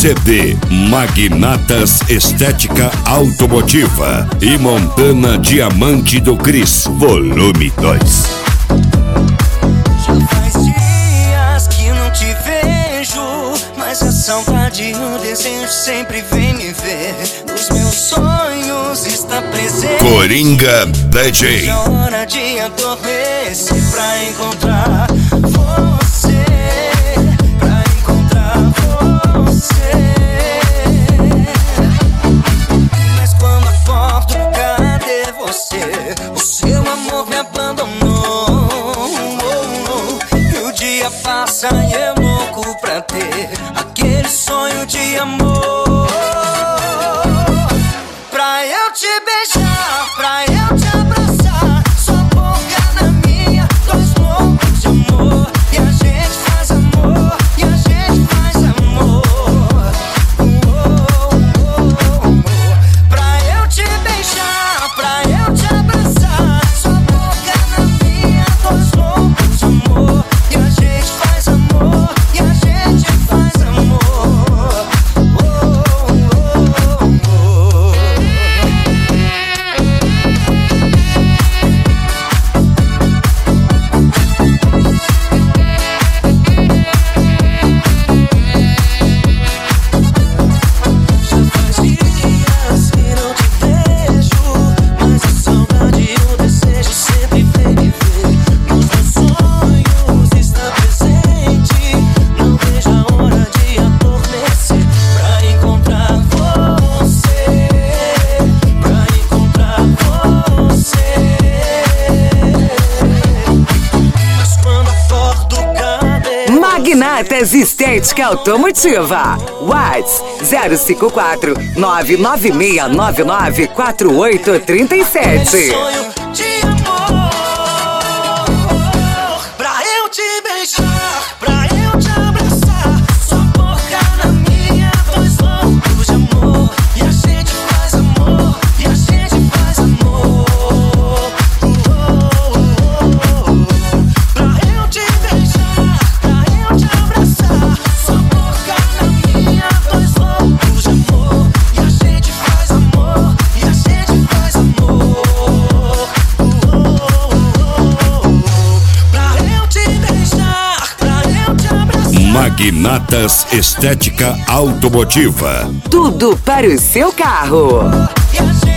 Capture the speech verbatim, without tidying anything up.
C D Magnatas Estética Automotiva e Montana Diamante do Cris, volume dois. Já faz dias que não te vejo, mas a saudade e o desejo sempre vem me ver. Nos meus sonhos está presente Coringa D J. É hora de adormecer pra encontrar você, pra encontrar você. Mas quando acordo, cadê você? O seu amor me abandonou. E o dia passa e eu louco pra ter aquele sonho de amor. Pra eu te beijar, pra eu te abraçar, sua boca na minha, dois loucos de amor. E a gente faz amor, e a gente faz amor. Oh, oh, oh, oh. Pra eu te beijar, pra eu te abraçar, sua boca na minha, dois loucos de amor. E a gente faz amor, e a gente faz amor. Oh, oh, oh, oh. Magnatas Estética Automotiva. Whats zero cinco quatro nove nove seis nove nove quatro oito três sete. Sonho de amor, pra eu te beijar, pra eu te abraçar, sua boca na minha, dois loucos de amor. E a gente faz amor, e a gente faz amor. Oh, oh, oh, oh. Pra eu te beijar, pra eu te abraçar, sua boca na minha, dois loucos de amor. E a gente faz amor, e a gente faz amor. Oh, oh, oh, oh. Pra eu te beijar, pra eu te abraçar. Magnatas Estética Automotiva. Tudo para o seu carro. E a gente